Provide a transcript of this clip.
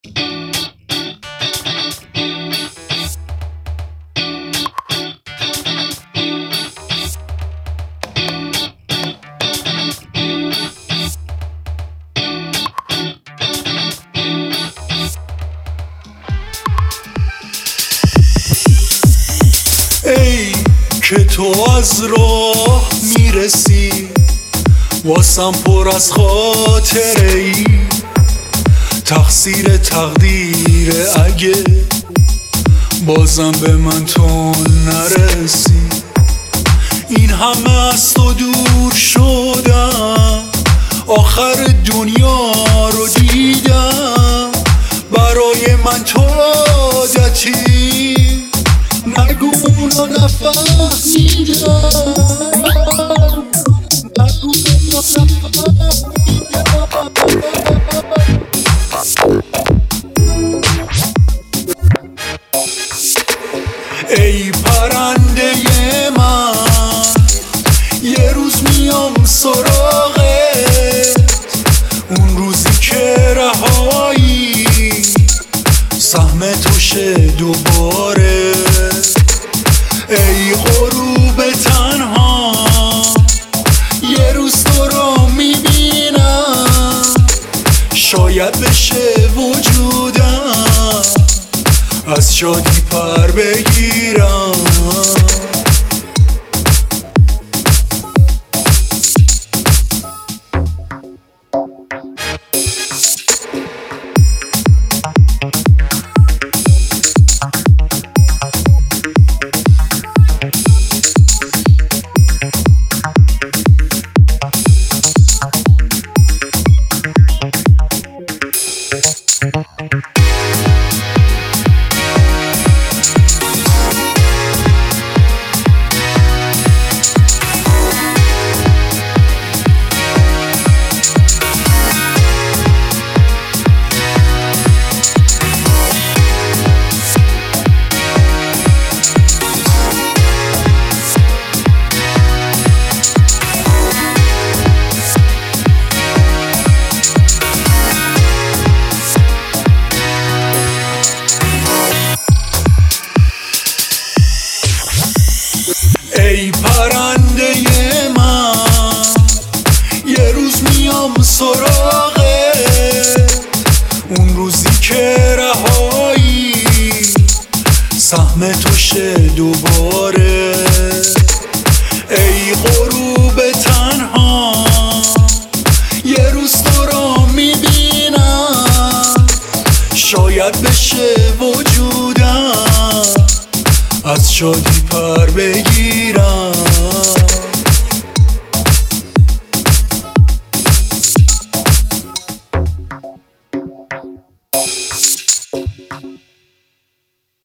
ای که تو از راه میرسی واسم پر از خاطره ای، تقصیر تقدیره اگه بازم به من تو نرسی. این همه از تو دور شدم، آخر دنیا رو دیدم، برای من تو عادتی، نگو اونو نفهمیدم، نگو اونو نفهمیدم. ای پرنده من یه روز میام سراغت، اون روزی که رهایی سهم تو شه دوباره. ای غروب تنها یه روز تو رو میبینم، شاید بشه وجودم از شادی پر بگیرم. ای پرنده من یه روز میام سراغت، اون روزی که رهایی سهم تو شه دوباره. ای غروب تنها یه روز تو رو میبینم، شاید بشه وجودم از شادی پر بگیرم.